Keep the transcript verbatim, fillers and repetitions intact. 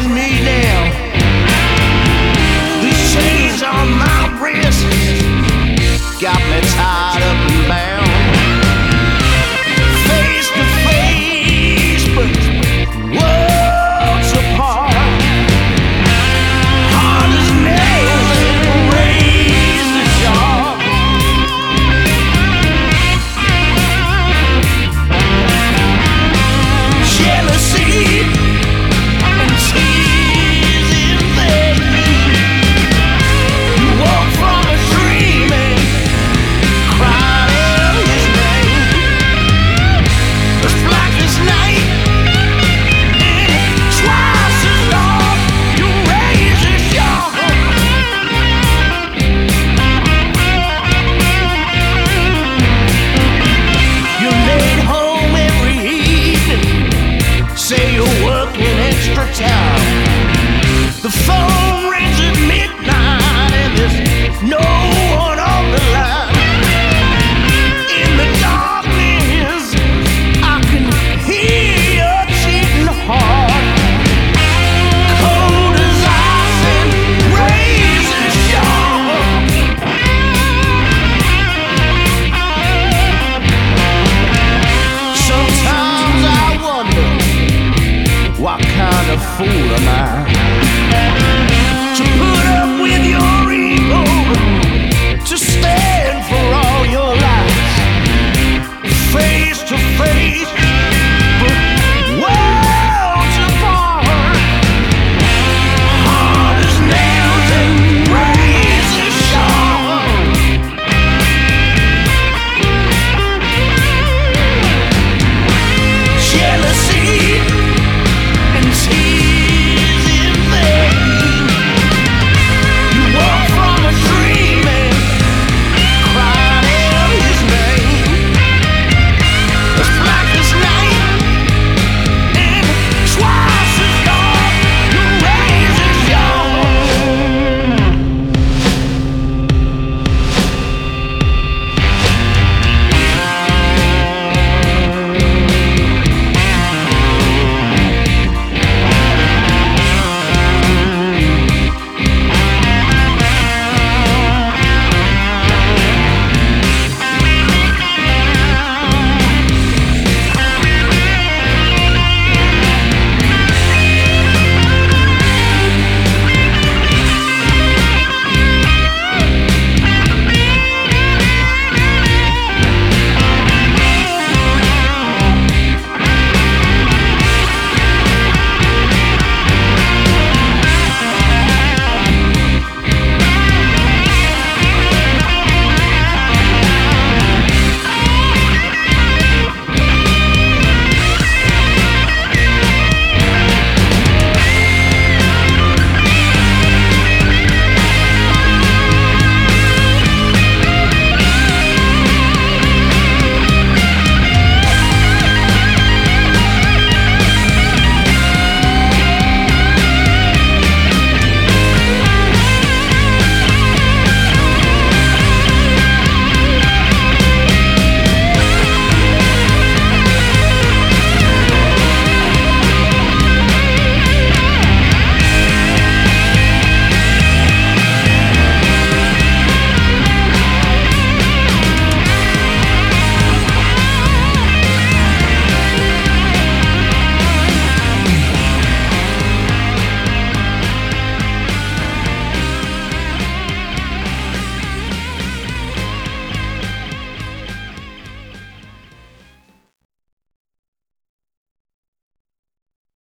dragging me down. These chains on my wrist got me tied up and bound. Face to face, but worlds apart. Hard as nails and razor sharp. Jealousy and tears in their heat. You walk from a dream and cry out his name. As black as night and twice as long. Your razor sharp. You're late home every evening. Say you're working extra time. The phone rings at midnight and there's no one on the line. In the darkness, I can hear your cheating heart. Cold as ice and razor sharp. Sometimes I wonder, what kind of fool am I to put